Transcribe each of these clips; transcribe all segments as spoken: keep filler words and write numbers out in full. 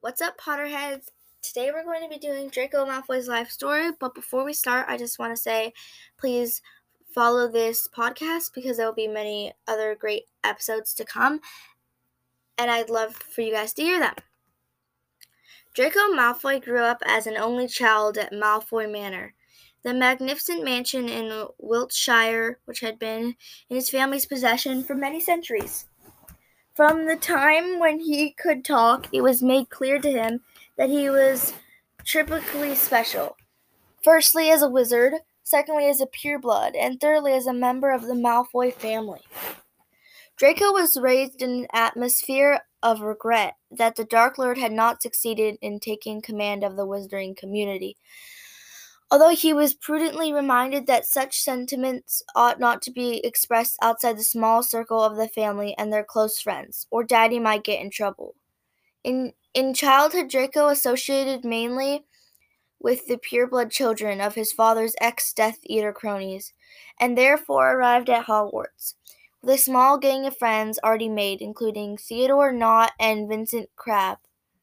What's up, Potterheads? Today we're going to be doing Draco Malfoy's life story, but before we start, I just want to say please follow this podcast because there will be many other great episodes to come, and I'd love for you guys to hear them. Draco Malfoy grew up as an only child at Malfoy Manor, the magnificent mansion in Wiltshire, which had been in his family's possession for many centuries. From the time when he could talk, it was made clear to him that he was triplically special. Firstly, as a wizard, secondly, as a pureblood, and thirdly, as a member of the Malfoy family. Draco was raised in an atmosphere of regret that the Dark Lord had not succeeded in taking command of the wizarding community. Although he was prudently reminded that such sentiments ought not to be expressed outside the small circle of the family and their close friends, or Daddy might get in trouble. In in childhood, Draco associated mainly with the pureblood children of his father's ex-Death Eater cronies, and therefore arrived at Hogwarts with a small gang of friends already made, including Theodore Nott and Vincent Crabbe.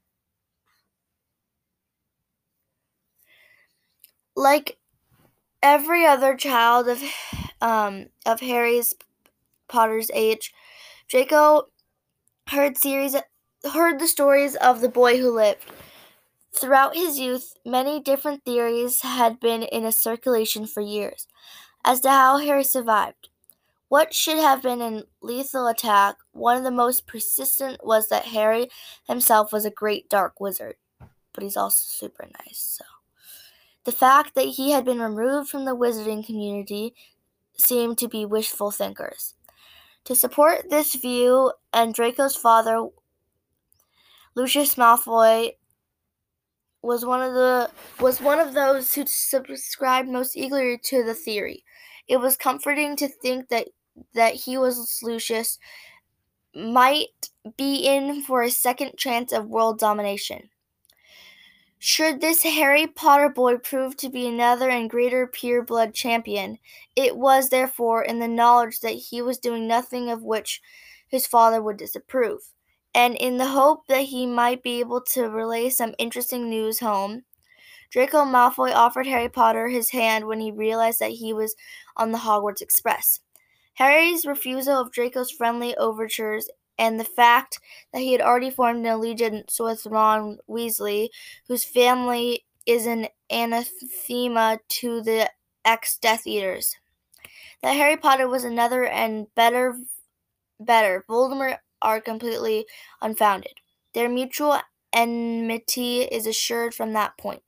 Like every other child of um, of Harry's Potter's age, Draco heard series heard the stories of the boy who lived. Throughout his youth, many different theories had been in a circulation for years as to how Harry survived. What should have been a lethal attack, one of the most persistent was that Harry himself was a great dark wizard, but he's also super nice, so. The fact that he had been removed from the wizarding community seemed to be wishful thinkers. To support this view, and Draco's father, Lucius Malfoy, was one of the was one of those who subscribed most eagerly to the theory. It was comforting to think that that he was Lucius might be in for a second chance of world domination. Should this Harry Potter boy prove to be another and greater pureblood champion, it was therefore in the knowledge that he was doing nothing of which his father would disapprove, and in the hope that he might be able to relay some interesting news home. Draco Malfoy offered Harry Potter his hand when he realized that he was on the Hogwarts Express. Harry's refusal of Draco's friendly overtures and the fact that he had already formed an allegiance with Ron Weasley, whose family is an anathema to the ex-Death Eaters. That Harry Potter was another and better, better Voldemort are completely unfounded. Their mutual enmity is assured from that point.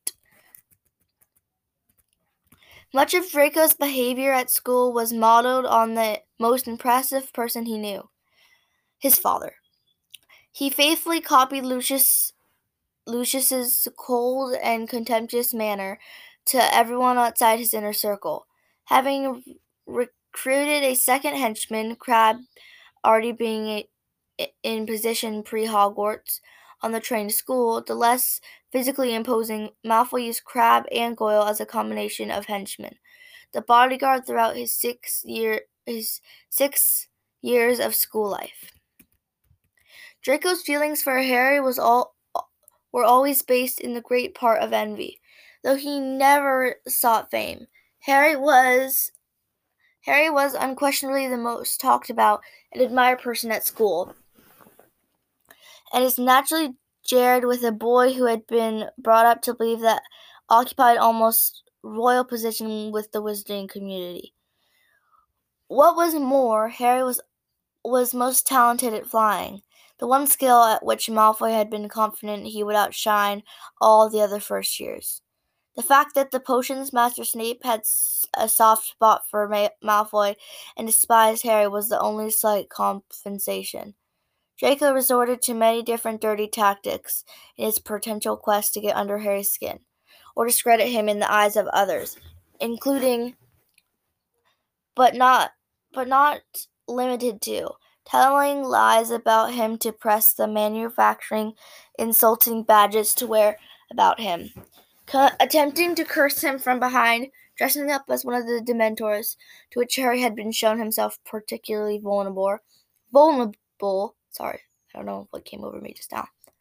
Much of Draco's behavior at school was modeled on the most impressive person he knew, his father. He faithfully copied Lucius Lucius's cold and contemptuous manner to everyone outside his inner circle. Having recruited a second henchman, Crabbe already being a, in position pre-Hogwarts on the train to school, the less physically imposing, Malfoy used Crabbe and Goyle as a combination of henchmen, the bodyguard throughout his six year his six years of school life. Draco's feelings for Harry was all were always based in the great part of envy, though he never sought fame. Harry was Harry was unquestionably the most talked about and admired person at school, and is naturally jarred with a boy who had been brought up to believe that occupied almost royal position with the wizarding community. What was more, Harry was was most talented at flying, the one skill at which Malfoy had been confident he would outshine all the other first years. The fact that the potions master Snape had a soft spot for Ma- Malfoy and despised Harry was the only slight compensation. Draco resorted to many different dirty tactics in his potential quest to get under Harry's skin, or discredit him in the eyes of others, including, but not, but not limited to, telling lies about him to press the manufacturing insulting badges to wear about him, co- attempting to curse him from behind, dressing up as one of the Dementors, to which Harry had been shown himself particularly vulnerable. Vulnerable. Sorry, I don't know what came over me just now.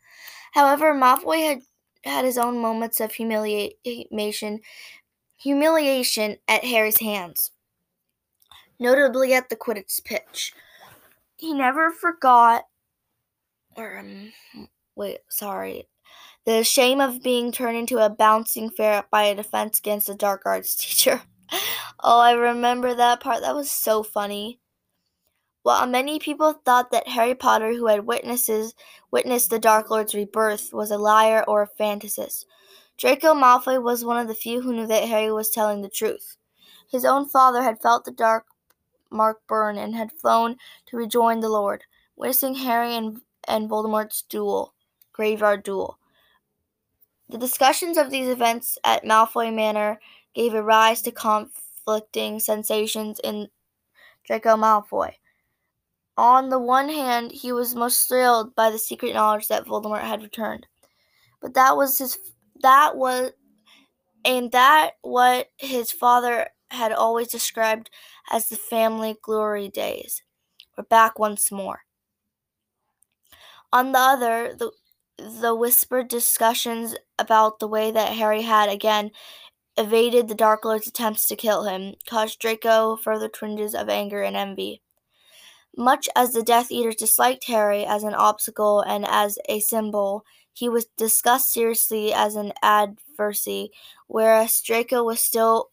However, Malfoy had had his own moments of humiliation, humiliation at Harry's hands, notably at the Quidditch pitch. He never forgot, or um, wait, sorry, the shame of being turned into a bouncing ferret by a defense against a dark arts teacher. Oh, I remember that part. That was so funny. While many people thought that Harry Potter, who had witnesses, witnessed the Dark Lord's rebirth, was a liar or a fantasist, Draco Malfoy was one of the few who knew that Harry was telling the truth. His own father had felt the dark mark burn and had flown to rejoin the Lord, witnessing Harry and, and Voldemort's duel, graveyard duel. The discussions of these events at Malfoy Manor gave a rise to conflicting sensations in Draco Malfoy. On the one hand, he was most thrilled by the secret knowledge that Voldemort had returned. But that was his that was and that what his father had always described as the family glory days were back once more. On the other, the the whispered discussions about the way that Harry had again evaded the Dark Lord's attempts to kill him caused Draco further twinges of anger and envy. Much as the Death Eaters disliked Harry as an obstacle and as a symbol, he was discussed seriously as an adversary, whereas Draco was still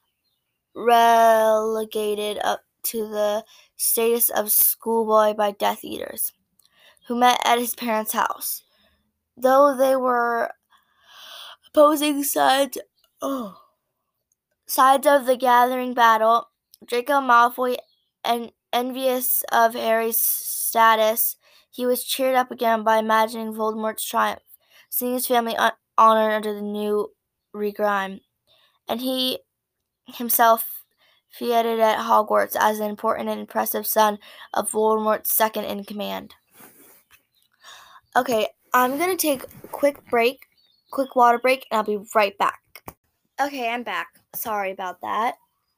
relegated up to the status of schoolboy by Death Eaters, who met at his parents' house. Though they were opposing sides, oh, sides of the gathering battle, Draco Malfoy, en- envious of Harry's status, he was cheered up again by imagining Voldemort's triumph, seeing his family un- honored under the new regime, and he himself feted at Hogwarts as an important and impressive son of Voldemort's second in command. Okay, I'm going to take a quick break, quick water break, and I'll be right back. Okay, I'm back. Sorry about that.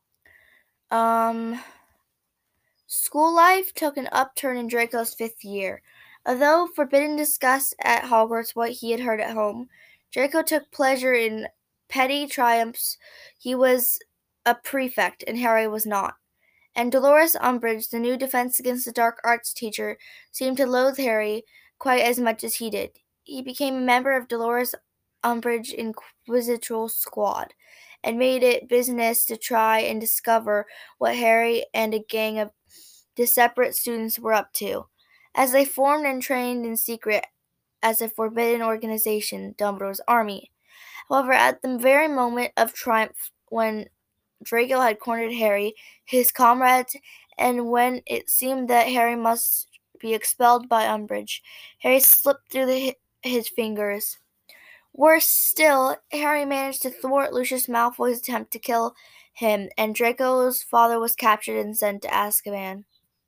Um, school life took an upturn in Draco's fifth year. Although forbidden to discuss at Hogwarts what he had heard at home, Draco took pleasure in petty triumphs. He was a prefect, and Harry was not. And Dolores Umbridge, the new Defense Against the Dark Arts teacher, seemed to loathe Harry quite as much as he did. He became a member of Dolores Umbridge Inquisitorial Squad, and made it business to try and discover what Harry and a gang of separate students were up to, as they formed and trained in secret as a forbidden organization, Dumbledore's Army. However, at the very moment of triumph, when Draco had cornered Harry, his comrades, and when it seemed that Harry must be expelled by Umbridge, Harry slipped through the, his fingers. Worse still, Harry managed to thwart Lucius Malfoy's attempt to kill him, and Draco's father was captured and sent to Azkaban.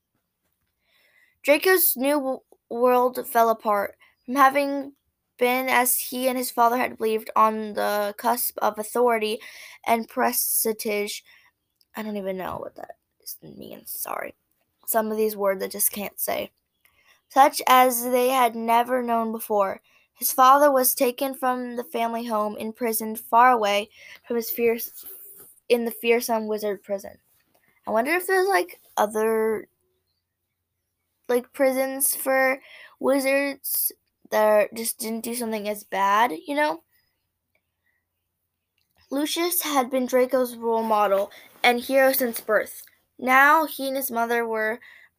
Draco's new world fell apart. From having been, as he and his father had believed, on the cusp of authority and prestige, I don't even know what that means, sorry. Some of these words I just can't say. Such as they had never known before. His father was taken from the family home, imprisoned far away from his fierce in the fearsome wizard prison. I wonder if there's like other like prisons for wizards that just didn't do something as bad, you know? Lucius had been Draco's role model and hero since birth. Now he and his mother were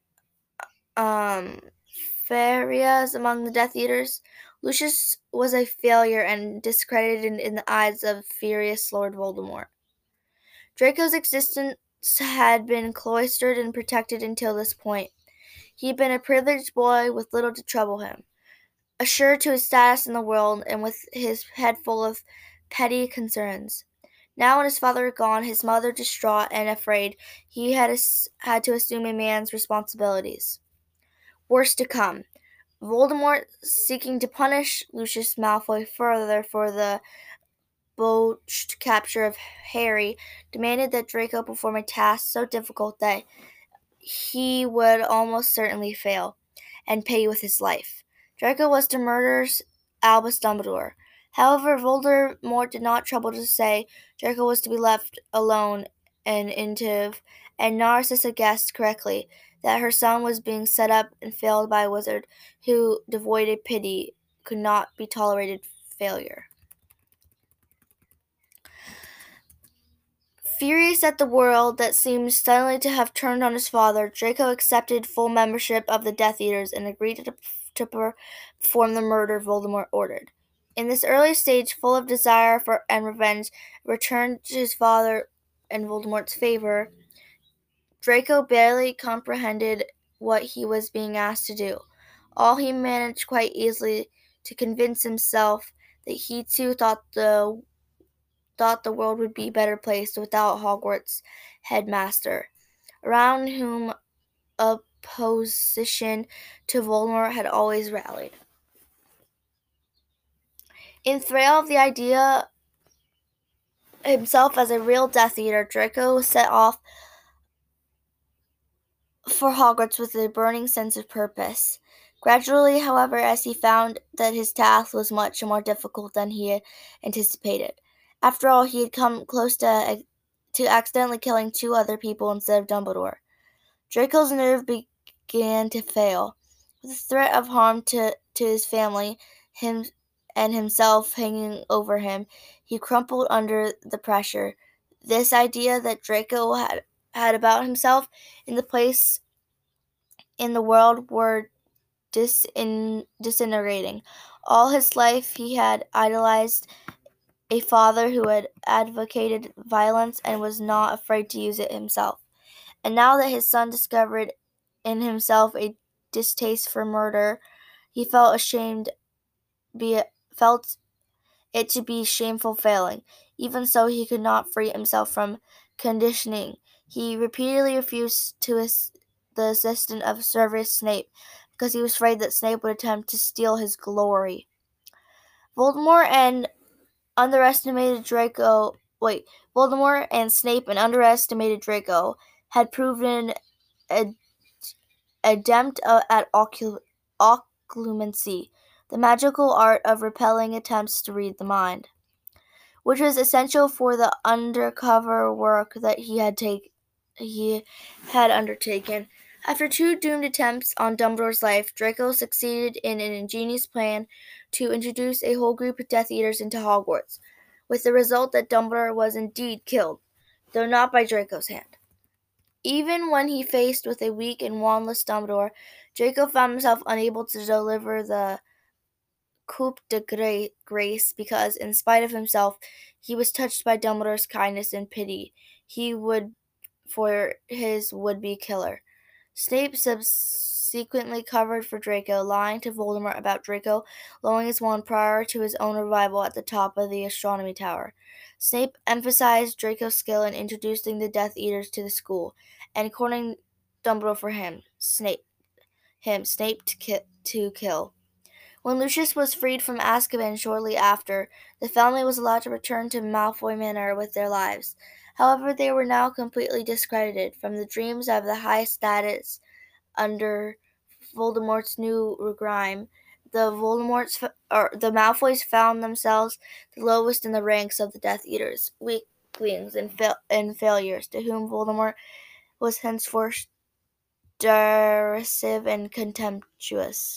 um Farias among the Death Eaters. Lucius was a failure and discredited in the eyes of furious Lord Voldemort. Draco's existence had been cloistered and protected until this point. He had been a privileged boy with little to trouble him, assured to his status in the world and with his head full of petty concerns. Now when his father had gone, his mother distraught and afraid, he had, had to assume a man's responsibilities. Worse to come. Voldemort, seeking to punish Lucius Malfoy further for the botched capture of Harry, demanded that Draco perform a task so difficult that he would almost certainly fail, and pay with his life. Draco was to murder Albus Dumbledore. However, Voldemort did not trouble to say Draco was to be left alone and inactive, and Narcissa guessed correctly that her son was being set up and failed by a wizard who, devoid of pity, could not be tolerated failure. Furious at the world that seemed suddenly to have turned on his father, Draco accepted full membership of the Death Eaters and agreed to, to perform the murder Voldemort ordered. In this early stage, full of desire for and revenge, returned to his father and Voldemort's favor, Draco barely comprehended what he was being asked to do. All he managed quite easily to convince himself that he too thought the thought the world would be better placed without Hogwarts headmaster, around whom opposition to Voldemort had always rallied. Enthralled of the idea himself as a real Death Eater, Draco set off for Hogwarts with a burning sense of purpose. Gradually, however, as he found that his task was much more difficult than he had anticipated. After all, he had come close to, to accidentally killing two other people instead of Dumbledore. Draco's nerve began to fail. With the threat of harm to, to his family him, and himself hanging over him, he crumpled under the pressure. This idea that Draco had, had about himself in the place in the world were disin- disintegrating. All his life he had idolized a father who had advocated violence and was not afraid to use it himself. And now that his son discovered in himself a distaste for murder, he felt ashamed be felt it to be shameful failing. Even so, he could not free himself from conditioning. He repeatedly refused to ass- the assistance of Severus Snape because he was afraid that Snape would attempt to steal his glory. Voldemort and underestimated Draco. Wait, Voldemort and Snape and underestimated Draco had proven ad- adept at ocul- occlumency, the magical art of repelling attempts to read the mind, which was essential for the undercover work that he had take, he had undertaken. After two doomed attempts on Dumbledore's life, Draco succeeded in an ingenious plan to introduce a whole group of Death Eaters into Hogwarts, with the result that Dumbledore was indeed killed, though not by Draco's hand. Even when he faced with a weak and wandless Dumbledore, Draco found himself unable to deliver the coup de grace because, in spite of himself, he was touched by Dumbledore's kindness and pity he would for his would-be killer. Snape subsequently covered for Draco, lying to Voldemort about Draco lowering his wand prior to his own revival at the top of the astronomy tower. Snape emphasized Draco's skill in introducing the Death Eaters to the school, and cornering Dumbledore for him, Snape, him, Snape to, ki- to kill. When Lucius was freed from Azkaban shortly after, the family was allowed to return to Malfoy Manor with their lives. However, they were now completely discredited from the dreams of the high status under Voldemort's new regime. The Voldemorts or the Malfoys found themselves the lowest in the ranks of the Death Eaters, weaklings and, fa- and failures, to whom Voldemort was henceforth derisive and contemptuous.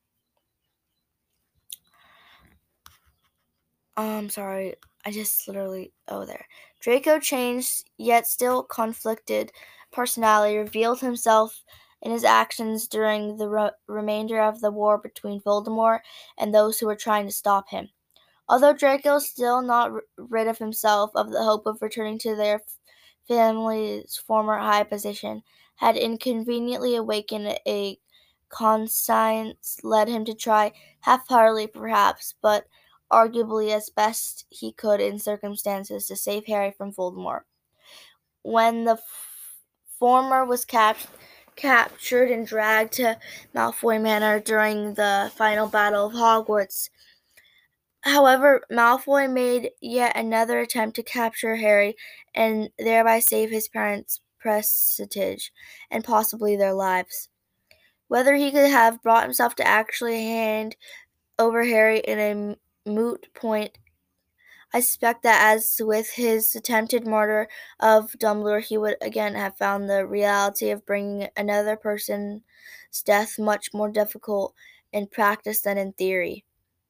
Oh, I'm sorry. I just literally, oh, there. Draco changed, yet still conflicted personality, revealed himself in his actions during the re- remainder of the war between Voldemort and those who were trying to stop him. Although Draco, still not r- rid of himself of the hope of returning to their f- family's former high position, had inconveniently awakened a conscience led him to try, half-heartedly perhaps, but arguably as best he could in circumstances, to save Harry from Voldemort. When the f- former was cap- captured and dragged to Malfoy Manor during the final battle of Hogwarts, however, Malfoy made yet another attempt to capture Harry and thereby save his parents' prestige and possibly their lives. Whether he could have brought himself to actually hand over Harry in a moot point. I suspect that as with his attempted murder of Dumbledore, he would again have found the reality of bringing another person's death much more difficult in practice than in theory.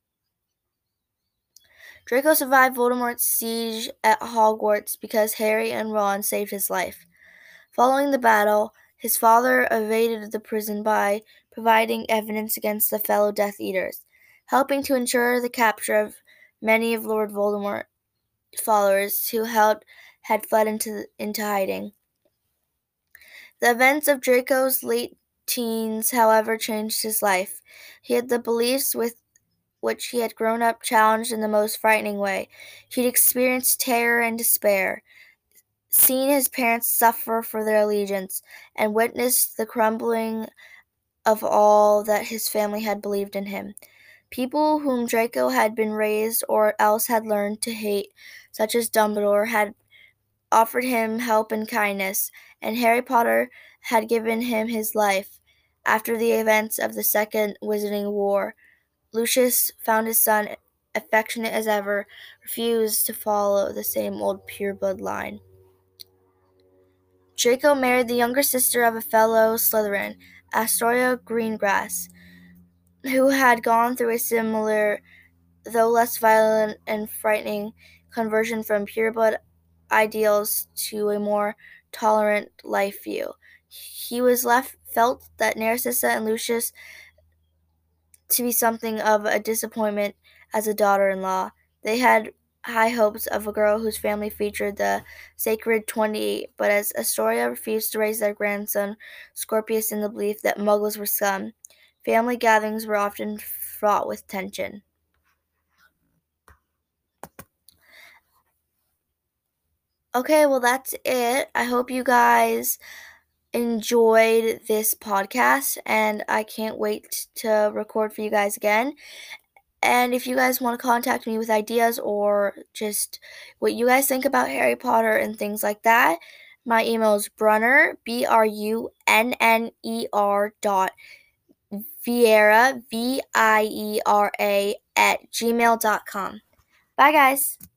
Draco survived Voldemort's siege at Hogwarts because Harry and Ron saved his life. Following the battle, his father evaded the prison by providing evidence against the fellow Death Eaters, helping to ensure the capture of many of Lord Voldemort's followers who had, had fled into, into hiding. The events of Draco's late teens, however, changed his life. He had the beliefs with which he had grown up challenged in the most frightening way. He'd experienced terror and despair, seen his parents suffer for their allegiance, and witnessed the crumbling of all that his family had believed in him. People whom Draco had been raised or else had learned to hate, such as Dumbledore, had offered him help and kindness, and Harry Potter had given him his life. After the events of the Second Wizarding War, Lucius found his son, affectionate as ever, refused to follow the same old pureblood line. Draco married the younger sister of a fellow Slytherin, Astoria Greengrass, who had gone through a similar, though less violent and frightening, conversion from pureblood ideals to a more tolerant life view. He was left felt that Narcissa and Lucius to be something of a disappointment as a daughter-in-law. They had high hopes of a girl whose family featured the sacred twenty-eight, but as Astoria refused to raise their grandson Scorpius in the belief that muggles were scum, family gatherings were often fraught with tension. Okay, well, that's it. I hope you guys enjoyed this podcast, and I can't wait to record for you guys again. And if you guys want to contact me with ideas or just what you guys think about Harry Potter and things like that, my email is brunner, B R U N N E R dot Viera, V I E R A, at gmail dot com. Bye, guys.